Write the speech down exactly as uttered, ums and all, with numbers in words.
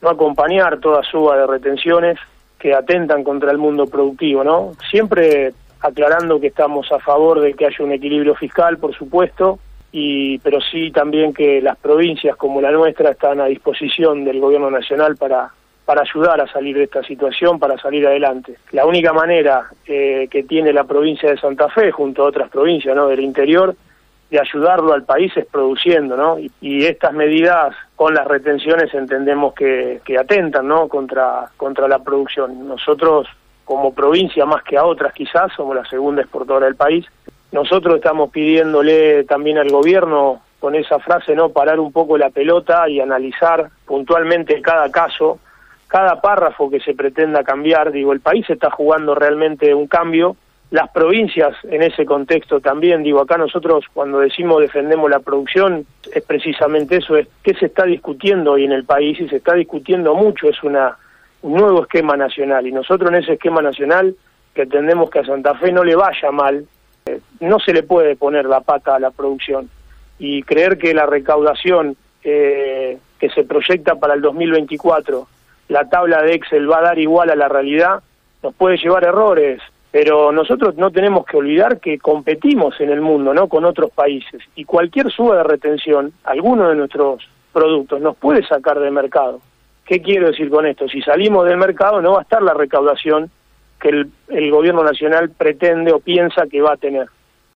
no acompañar toda suba de retenciones que atentan contra el mundo productivo, ¿no? Siempre aclarando que estamos a favor de que haya un equilibrio fiscal, por supuesto, y pero sí también que las provincias como la nuestra están a disposición del gobierno nacional para, para ayudar a salir de esta situación, para salir adelante. La única manera eh, que tiene la provincia de Santa Fe, junto a otras provincias, ¿no?, del interior, de ayudarlo al país es produciendo, ¿no? Y, y estas medidas con las retenciones entendemos que, que atentan, ¿no?, contra, contra la producción. Nosotros, como provincia, más que a otras quizás, somos la segunda exportadora del país. Nosotros estamos pidiéndole también al gobierno, con esa frase, ¿no?, parar un poco la pelota y analizar puntualmente cada caso, cada párrafo que se pretenda cambiar. Digo, el país está jugando realmente un cambio. Las provincias en ese contexto también, digo, acá nosotros cuando decimos defendemos la producción, es precisamente eso, es qué se está discutiendo hoy en el país, y se está discutiendo mucho, es una un nuevo esquema nacional, y nosotros en ese esquema nacional, que entendemos que a Santa Fe no le vaya mal, eh, no se le puede poner la pata a la producción, y creer que la recaudación eh, que se proyecta para el dos mil veinticuatro, la tabla de Excel va a dar igual a la realidad, nos puede llevar a errores. Pero nosotros no tenemos que olvidar que competimos en el mundo, ¿no?, con otros países, y cualquier suba de retención, alguno de nuestros productos nos puede sacar del mercado. ¿Qué quiero decir con esto? Si salimos del mercado no va a estar la recaudación que el, el gobierno nacional pretende o piensa que va a tener.